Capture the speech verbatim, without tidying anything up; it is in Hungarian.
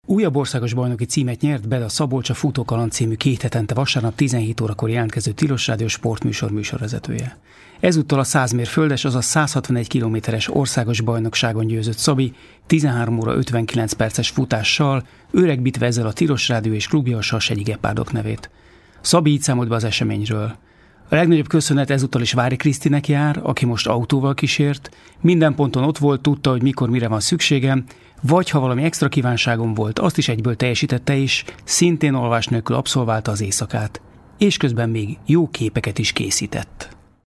Újabb országos bajnoki címet nyert Beda Szabolcs, a Futókaland című két hetente vasárnap tizenhét órakor jelentkező Tilos Rádió sportműsor műsorvezetője. Ezúttal a száz mérföldes, azaz száz hatvanegy kilométeres országos bajnokságon győzött Szabi tizenhárom óra ötvenkilenc perces futással, öregbítve ezzel a Tilos Rádió és klubja a Sassegyi Gepárdok nevét. Szabi így számolt be az eseményről. A legnagyobb köszönet ezúttal is Vári Krisztinek jár, aki most autóval kísért, minden ponton ott volt, tudta, hogy mikor mire van szükségem, vagy ha valami extra kívánságom volt, azt is egyből teljesítette is, szintén alvás nélkül abszolválta az éjszakát, és közben még jó képeket is készített.